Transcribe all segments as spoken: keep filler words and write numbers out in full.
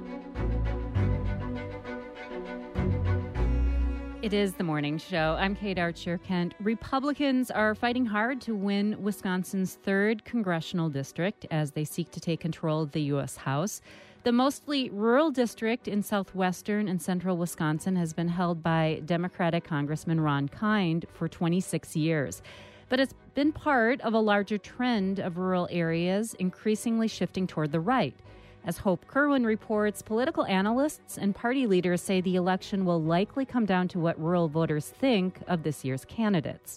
It is the morning show. I'm Kate Archer-Kent. Republicans are fighting hard to win Wisconsin's third congressional district as they seek to take control of the U S House. The mostly rural district in southwestern and central Wisconsin has been held by Democratic Congressman Ron Kind for twenty-six years. But it's been part of a larger trend of rural areas increasingly shifting toward the right. As Hope Kerwin reports, political analysts and party leaders say the election will likely come down to what rural voters think of this year's candidates.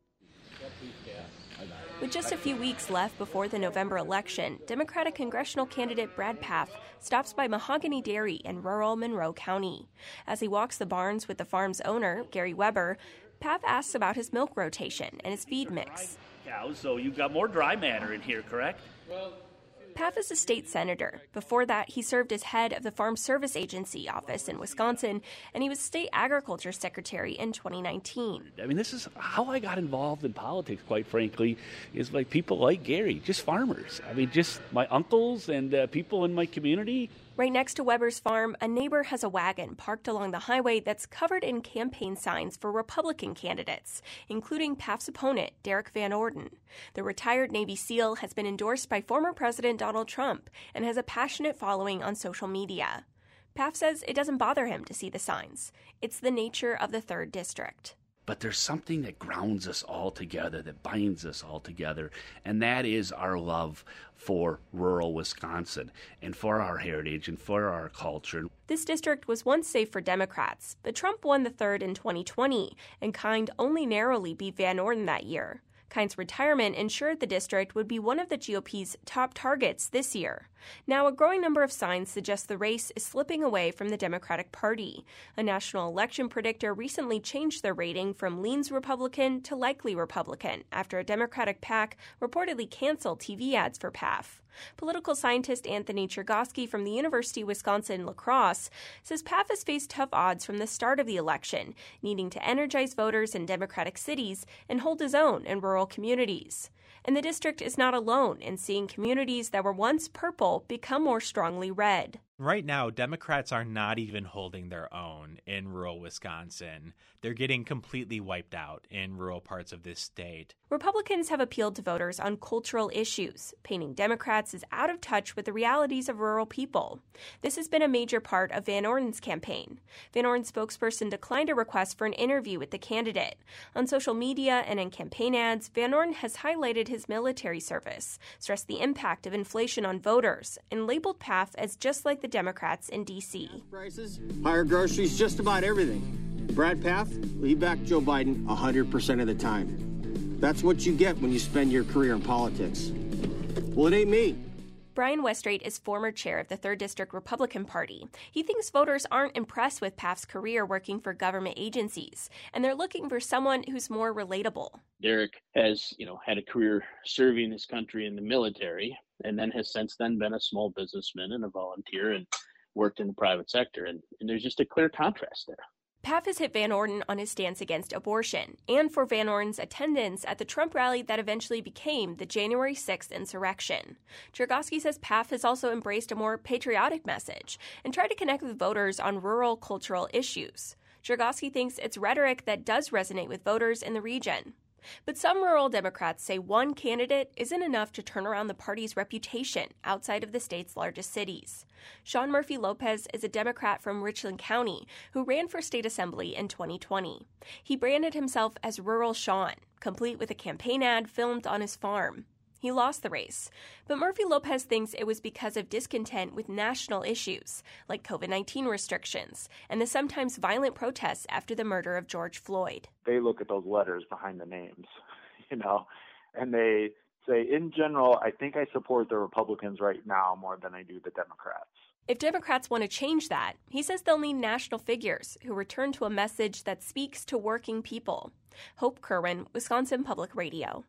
With just a few weeks left before the November election, Democratic congressional candidate Brad Pfaff stops by Mahogany Dairy in rural Monroe County. As he walks the barns with the farm's owner, Gary Weber, Pfaff asks about his milk rotation and his feed mix. Cows, so you've got more dry matter in here, correct? Well, Pfaff is a state senator. Before that, he served as head of the Farm Service Agency office in Wisconsin, and he was state agriculture secretary in twenty nineteen. I mean, this is how I got involved in politics, quite frankly, is like people like Gary, just farmers. I mean, just my uncles and uh, people in my community. Right next to Weber's farm, a neighbor has a wagon parked along the highway that's covered in campaign signs for Republican candidates, including Pfaff's opponent, Derek Van Orden. The retired Navy SEAL has been endorsed by former President Donald Trump and has a passionate following on social media. Pfaff says it doesn't bother him to see the signs. It's the nature of the third district. But there's something that grounds us all together, that binds us all together, and that is our love for rural Wisconsin and for our heritage and for our culture. This district was once safe for Democrats, but Trump won the third in twenty twenty, and Kind only narrowly beat Van Orden that year. Kind's retirement ensured the district would be one of the G O P's top targets this year. Now, a growing number of signs suggest the race is slipping away from the Democratic Party. A national election predictor recently changed their rating from leans Republican to likely Republican after a Democratic PAC reportedly canceled T V ads for Pfaff. Political scientist Anthony Chergosky from the University of Wisconsin-La Crosse says Pfaff has faced tough odds from the start of the election, needing to energize voters in Democratic cities and hold his own in rural communities. And the district is not alone in seeing communities that were once purple become more strongly red. Right now, Democrats are not even holding their own in rural Wisconsin. They're getting completely wiped out in rural parts of this state. Republicans have appealed to voters on cultural issues, painting Democrats as out of touch with the realities of rural people. This has been a major part of Van Orden's campaign. Van Orden's spokesperson declined a request for an interview with the candidate. On social media and in campaign ads, Van Orden has highlighted his military service, stressed the impact of inflation on voters, and labeled Pfaff as just like the Democrats in D C. Prices, higher groceries, just about everything. Brad Pfaff, he backed Joe Biden one hundred percent of the time. That's what you get when you spend your career in politics. Well, it ain't me. Brian Westrate is former chair of the third District Republican Party. He thinks voters aren't impressed with Pfaff's career working for government agencies, and they're looking for someone who's more relatable. Derek has, you know, had a career serving his country in the military, and then has since then been a small businessman and a volunteer and worked in the private sector. And, and there's just a clear contrast there. Pfaff has hit Van Orden on his stance against abortion and for Van Orden's attendance at the Trump rally that eventually became the January sixth insurrection. Chergosky says Pfaff has also embraced a more patriotic message and tried to connect with voters on rural cultural issues. Chergosky thinks it's rhetoric that does resonate with voters in the region. But some rural Democrats say one candidate isn't enough to turn around the party's reputation outside of the state's largest cities. Sean Murphy Lopez is a Democrat from Richland County who ran for state assembly in twenty twenty. He branded himself as Rural Sean, complete with a campaign ad filmed on his farm. He lost the race, but Murphy Lopez thinks it was because of discontent with national issues, like covid nineteen restrictions and the sometimes violent protests after the murder of George Floyd. They look at those letters behind the names, you know, and they say, in general, I think I support the Republicans right now more than I do the Democrats. If Democrats want to change that, he says they'll need national figures who return to a message that speaks to working people. Hope Kerwin, Wisconsin Public Radio.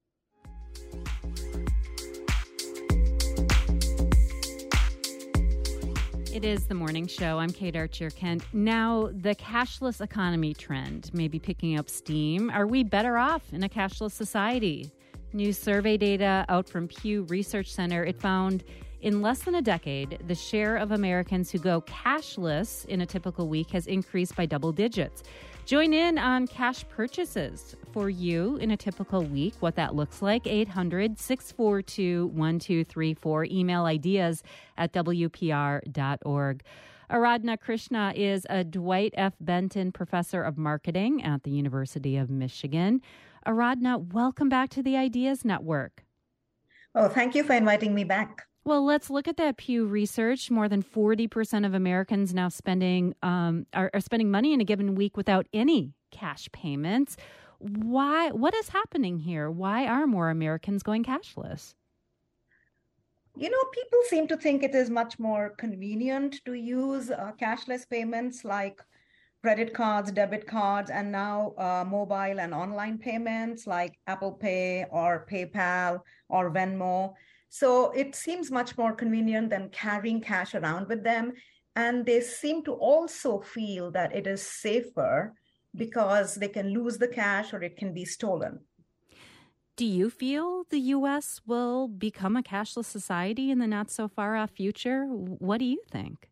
It is the morning show. I'm Kate Archer-Kent. Now, the cashless economy trend may be picking up steam. Are we better off in a cashless society? New survey data out from Pew Research Center, it found In less than a decade, the share of Americans who go cashless in a typical week has increased by double digits. Join in on cash purchases for you in a typical week, what that looks like. eight hundred, six four two, one two three four. Email ideas at W P R dot org. Aradhna Krishna is a Dwight F. Benton Professor of Marketing at the University of Michigan. Aradhna, welcome back to the Ideas Network. Oh, thank you for inviting me back. Well, let's look at that Pew Research. More than forty percent of Americans now spending um, are, are spending money in a given week without any cash payments. Why? What is happening here? Why are more Americans going cashless? You know, people seem to think it is much more convenient to use uh, cashless payments like credit cards, debit cards, and now uh, mobile and online payments like Apple Pay or PayPal or Venmo. So it seems much more convenient than carrying cash around with them. And they seem to also feel that it is safer because they can lose the cash or it can be stolen. Do you feel the U S will become a cashless society in the not so far off future? What do you think?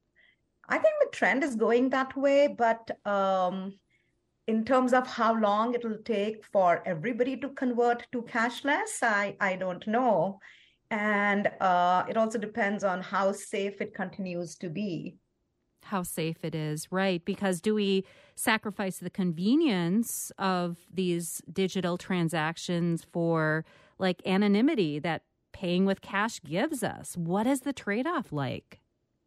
I think the trend is going that way, but um, in terms of how long it will take for everybody to convert to cashless, I, I don't know. And uh, it also depends on how safe it continues to be. How safe it is, right? Because do we sacrifice the convenience of these digital transactions for like anonymity that paying with cash gives us? What is the trade-off like?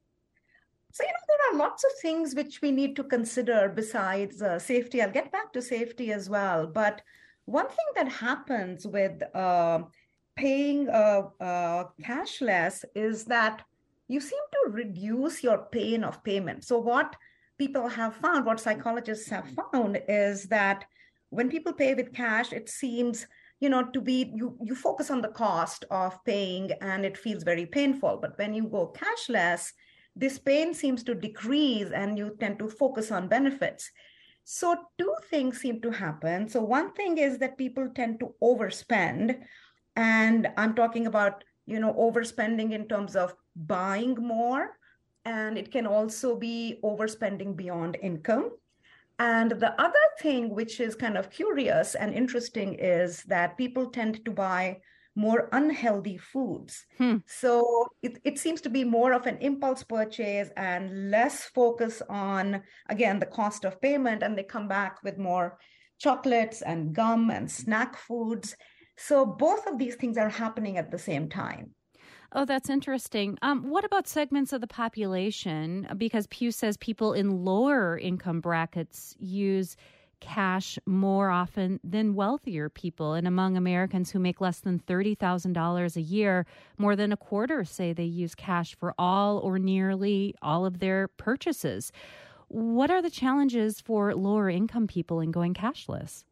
So, you know, there are lots of things which we need to consider besides uh, safety. I'll get back to safety as well. But one thing that happens with uh, paying uh, uh, cashless is that you seem to reduce your pain of payment. So what people have found, what psychologists have found is that when people pay with cash, it seems, you know, to be, you, you focus on the cost of paying and it feels very painful. But when you go cashless, this pain seems to decrease and you tend to focus on benefits. So two things seem to happen. So one thing is that people tend to overspend. And I'm talking about, you know, overspending in terms of buying more. And it can also be overspending beyond income. And the other thing, which is kind of curious and interesting, is that people tend to buy more unhealthy foods. Hmm. So it, it seems to be more of an impulse purchase and less focus on, again, the cost of payment. And they come back with more chocolates and gum and snack foods. So both of these things are happening at the same time. Oh, that's interesting. Um, what about segments of the population? Because Pew says people in lower income brackets use cash more often than wealthier people. And among Americans who make less than thirty thousand dollars a year, more than a quarter say they use cash for all or nearly all of their purchases. What are the challenges for lower income people in going cashless?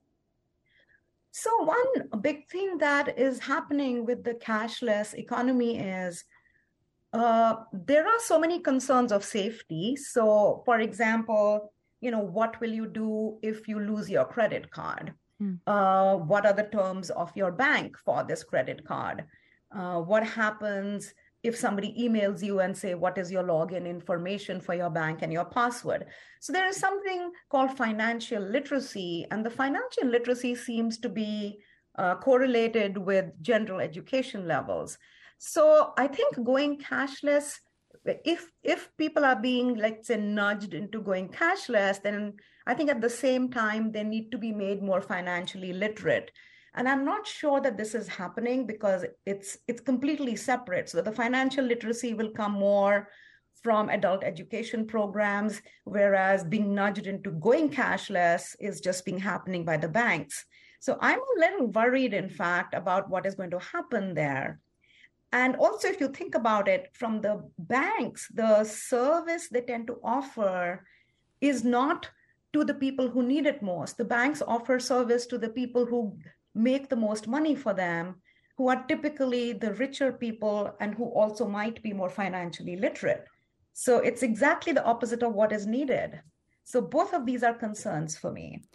So one big thing that is happening with the cashless economy is uh, there are so many concerns of safety. So, for example, you know, what will you do if you lose your credit card? Hmm. Uh, what are the terms of your bank for this credit card? Uh, what happens if somebody emails you and say, what is your login information for your bank and your password? So there is something called financial literacy, and the financial literacy seems to be uh, correlated with general education levels. So I think going cashless, if if people are being, let's say, nudged into going cashless, then I think at the same time, they need to be made more financially literate. And I'm not sure that this is happening because it's it's completely separate. So the financial literacy will come more from adult education programs, whereas being nudged into going cashless is just being happening by the banks. So I'm a little worried, in fact, about what is going to happen there. And also, if you think about it, from the banks, the service they tend to offer is not to the people who need it most. The banks offer service to the people who make the most money for them, who are typically the richer people and who also might be more financially literate. So it's exactly the opposite of what is needed. So both of these are concerns for me.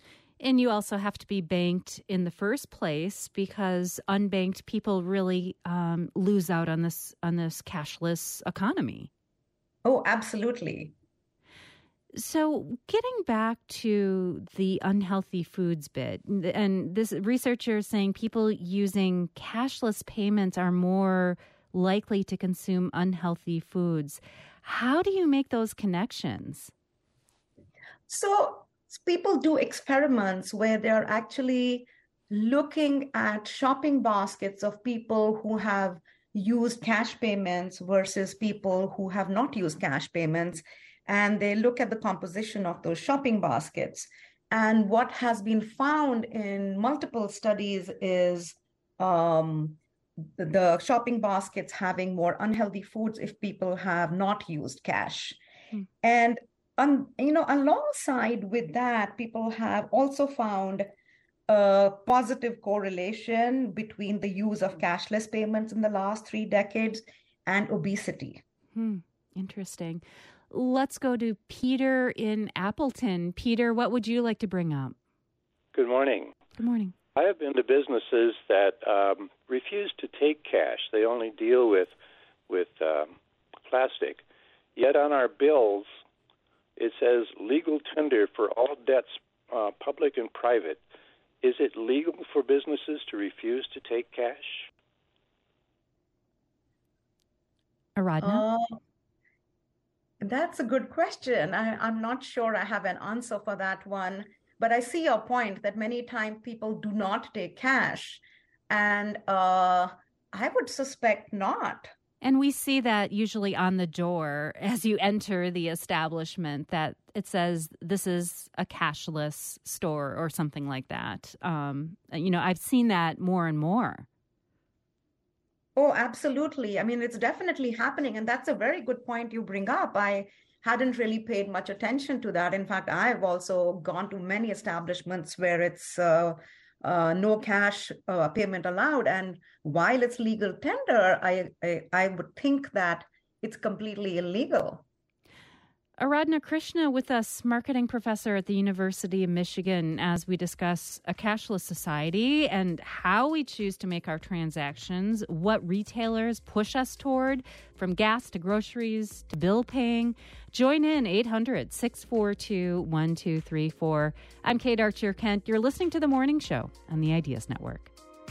And you also have to be banked in the first place because unbanked people really um, lose out on this on this cashless economy. Oh, absolutely. So getting back to the unhealthy foods bit, and this researcher is saying people using cashless payments are more likely to consume unhealthy foods. How do you make those connections? So people do experiments where they're actually looking at shopping baskets of people who have used cash payments versus people who have not used cash payments. And they look at the composition of those shopping baskets. And what has been found in multiple studies is um, the shopping baskets having more unhealthy foods if people have not used cash. Mm. And, um, you know, alongside with that, people have also found a positive correlation between the use of cashless payments in the last three decades and obesity. Hmm. Interesting. Let's go to Peter in Appleton. Peter, what would you like to bring up? Good morning. Good morning. I have been to businesses that um, refuse to take cash. They only deal with with um, plastic. Yet on our bills, it says legal tender for all debts, uh, public and private. Is it legal for businesses to refuse to take cash? Aradhna? Uh, That's a good question. I, I'm not sure I have an answer for that one, but I see your point that many times people do not take cash. And uh, I would suspect not. And we see that usually on the door as you enter the establishment that it says this is a cashless store or something like that. Um, you know, I've seen that more and more. Oh, absolutely. I mean, it's definitely happening. And that's a very good point you bring up. I hadn't really paid much attention to that. In fact, I've also gone to many establishments where it's uh, uh, no cash uh, payment allowed. And while it's legal tender, I, I, I would think that it's completely illegal. Aradhna Krishna with us, marketing professor at the University of Michigan, as we discuss a cashless society and how we choose to make our transactions, what retailers push us toward, from gas to groceries to bill paying. Join in eight hundred, six four two, one two three four. I'm Kate Archer-Kent. You're listening to The Morning Show on the Ideas Network.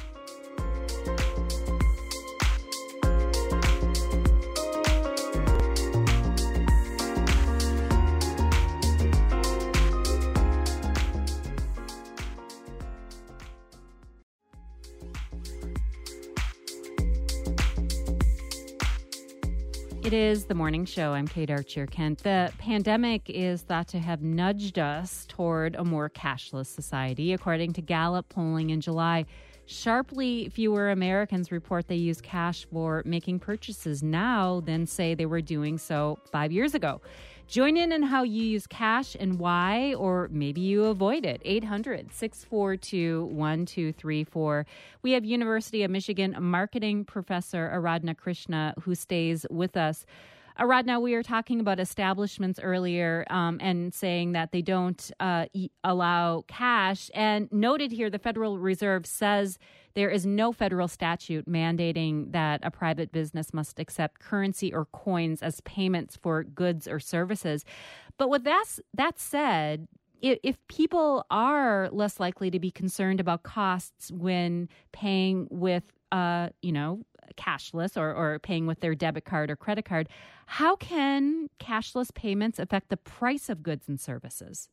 It is The Morning Show. I'm Kate Archer-Kent. The pandemic is thought to have nudged us toward a more cashless society. According to Gallup polling in July, sharply fewer Americans report they use cash for making purchases now than say they were doing so five years ago. Join in on how you use cash and why, or maybe you avoid it. eight hundred, six four two, one two three four. We have University of Michigan marketing professor Aradhna Krishna, who stays with us. Aradhna, we were talking about establishments earlier um, and saying that they don't uh, e- allow cash. And noted here, the Federal Reserve says there is no federal statute mandating that a private business must accept currency or coins as payments for goods or services. But with that, that said, if, if people are less likely to be concerned about costs when paying with, uh, you know, cashless or, or paying with their debit card or credit card, how can cashless payments affect the price of goods and services?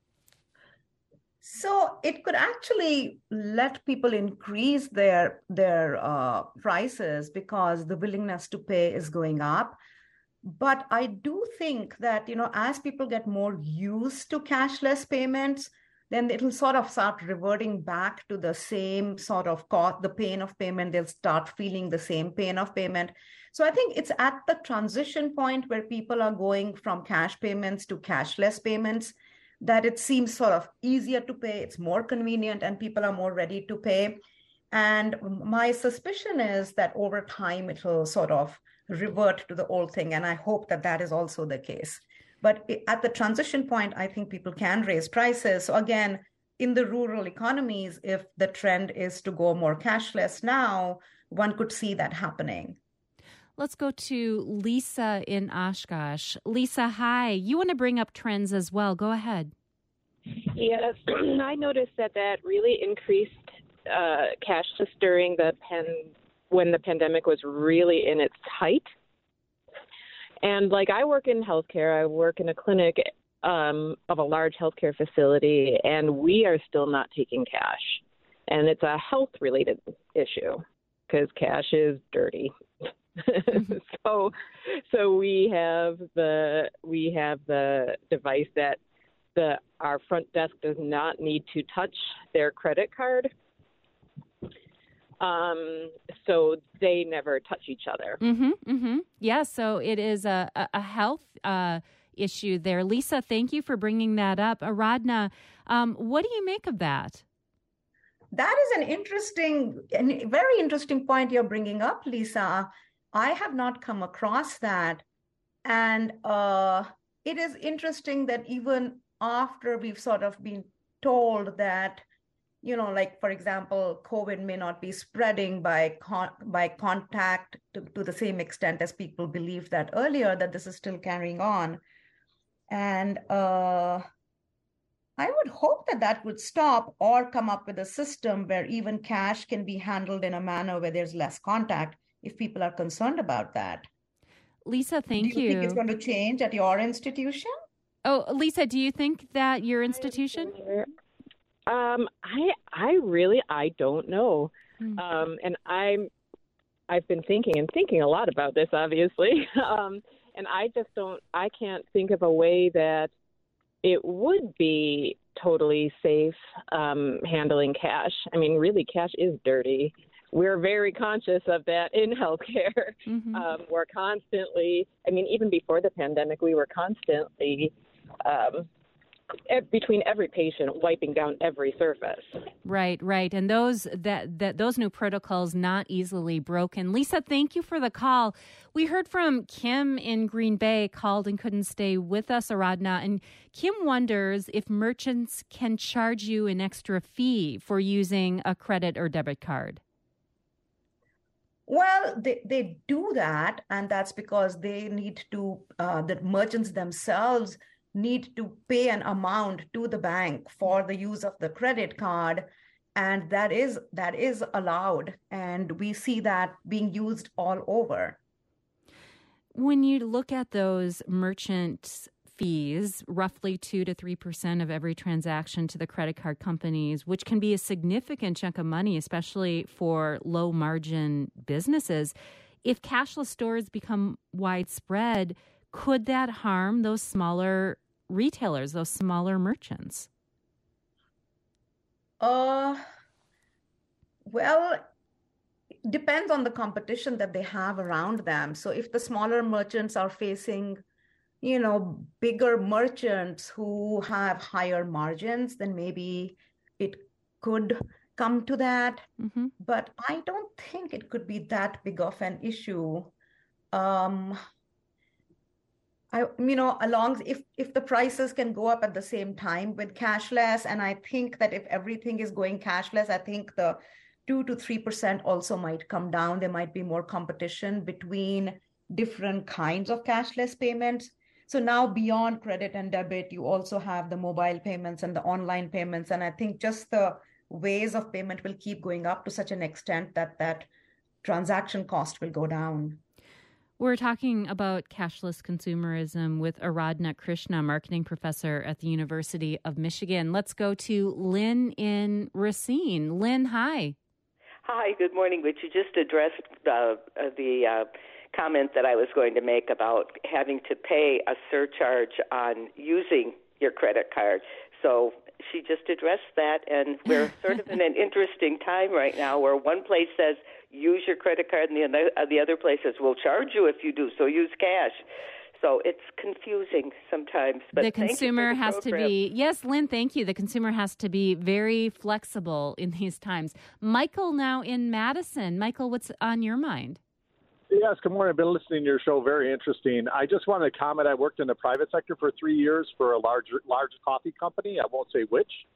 So it could actually let people increase their their uh, prices because the willingness to pay is going up. But I do think that, you know, as people get more used to cashless payments, then it'll sort of start reverting back to the same sort of cost, the pain of payment. They'll start feeling the same pain of payment. So I think it's at the transition point where people are going from cash payments to cashless payments that it seems sort of easier to pay, it's more convenient, and people are more ready to pay. And my suspicion is that over time, it will sort of revert to the old thing. And I hope that that is also the case. But at the transition point, I think people can raise prices. So again, in the rural economies, if the trend is to go more cashless now, one could see that happening. Let's go to Lisa in Oshkosh. Lisa, hi. You want to bring up trends as well. Go ahead. Yes, I noticed that that really increased uh, cashless during the pen when the pandemic was really in its height. And like I work in healthcare, I work in a clinic um, of a large healthcare facility, and we are still not taking cash. And it's a health-related issue because cash is dirty. so, so we have the we have the device that the our front desk does not need to touch their credit card. Um, so they never touch each other. Mm-hmm, mm-hmm. Yeah, so it is a, a health uh, issue there. Lisa, thank you for bringing that up. Aradhna, um, what do you make of that? That is an interesting, and very interesting point you're bringing up, Lisa. I have not come across that. And uh, it is interesting that even after we've sort of been told that, you know, like, for example, COVID may not be spreading by con- by contact to, to the same extent as people believed that earlier, that this is still carrying on. And uh, I would hope that that would stop or come up with a system where even cash can be handled in a manner where there's less contact if people are concerned about that. Lisa, thank do you. you. think it's going to change at your institution? Oh, Lisa, do you think that your institution? Um, I I really I don't know, mm-hmm. um, and I'm I've been thinking and thinking a lot about this, obviously, um, and I just don't I can't think of a way that it would be totally safe um, handling cash. I mean, really, cash is dirty. We're very conscious of that in healthcare. Mm-hmm. Um, we're constantly, I mean, even before the pandemic, we were constantly um, between every patient wiping down every surface. Right, right. And those that, that those new protocols not easily broken. Lisa, thank you for the call. We heard from Kim in Green Bay, called and couldn't stay with us, Aradhna. And Kim wonders if merchants can charge you an extra fee for using a credit or debit card. Well, they, they do that, and that's because they need to, uh, the merchants themselves need to pay an amount to the bank for the use of the credit card, and that is that is allowed, and we see that being used all over. When you look at those merchant fees, roughly two to three percent of every transaction to the credit card companies, which can be a significant chunk of money, especially for low margin businesses. If cashless stores become widespread, could that harm those smaller retailers, those smaller merchants? Uh, well, it depends on the competition that they have around them. So if the smaller merchants are facing, you know, bigger merchants who have higher margins, then maybe it could come to that. Mm-hmm. But I don't think it could be that big of an issue. Um, I, you know, along if if the prices can go up at the same time with cashless, and I think that if everything is going cashless, I think the two to three percent also might come down. There might be more competition between different kinds of cashless payments. So now beyond credit and debit, you also have the mobile payments and the online payments. And I think just the ways of payment will keep going up to such an extent that that transaction cost will go down. We're talking about cashless consumerism with Aradhna Krishna, marketing professor at the University of Michigan. Let's go to Lynn in Racine. Lynn, hi. Hi, good morning. But you just addressed uh, the uh, comment that I was going to make about having to pay a surcharge on using your credit card. So she just addressed that, and we're sort of in an interesting time right now where one place says use your credit card and the other, uh, the other place says we'll charge you if you do, so use cash. So it's confusing sometimes. But the consumer the has program. to be, yes, Lynn, thank you. The consumer has to be very flexible in these times. Michael now in Madison. Michael, what's on your mind? Yes, good morning. I've been listening to your show. Very interesting. I just wanted to comment. I worked in the private sector for three years for a large, large coffee company. I won't say which.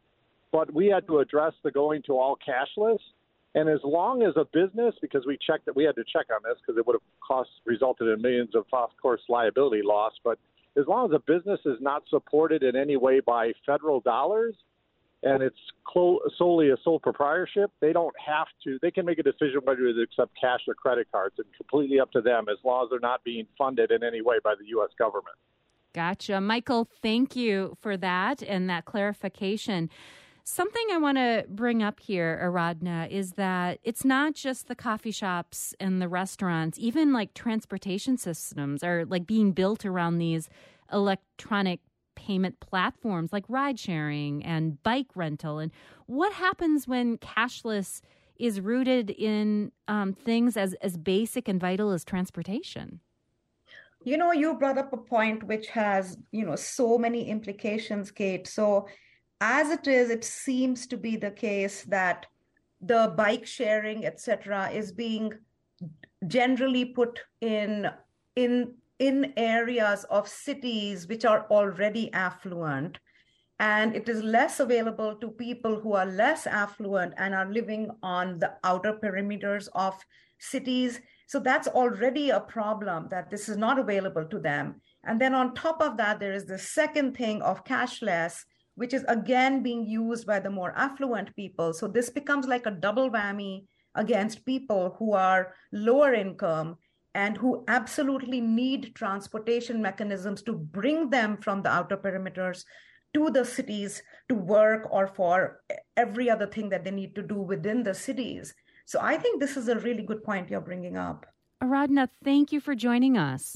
but we had to address the going to all cashless. And as long as a business, because we checked that we had to check on this because it would have cost resulted in millions of, of course, liability loss. But as long as a business is not supported in any way by federal dollars and it's clo- solely a sole proprietorship, they don't have to. They can make a decision whether to accept cash or credit cards. It's completely up to them as long as they're not being funded in any way by the U S government. Gotcha. Michael, thank you for that and that clarification. Something I want to bring up here, Aradhna, is that it's not just the coffee shops and the restaurants, even like transportation systems are like being built around these electronic payment platforms like ride sharing and bike rental. And what happens when cashless is rooted in um, things as, as basic and vital as transportation? You know, you brought up a point which has, you know, so many implications, Kate. So as it is, it seems to be the case that the bike sharing, et cetera, is being generally put in in in areas of cities which are already affluent, and it is less available to people who are less affluent and are living on the outer perimeters of cities. So that's already a problem that this is not available to them. And then on top of that, there is the second thing of cashless, which is again being used by the more affluent people. So this becomes like a double whammy against people who are lower income and who absolutely need transportation mechanisms to bring them from the outer perimeters to the cities to work or for every other thing that they need to do within the cities. So I think this is a really good point you're bringing up. Aradhna, thank you for joining us.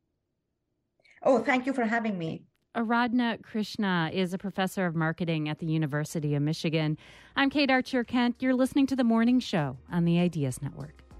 Oh, thank you for having me. Aradhna Krishna is a professor of marketing at the University of Michigan. I'm Kate Archer Kent. You're listening to The Morning Show on the Ideas Network.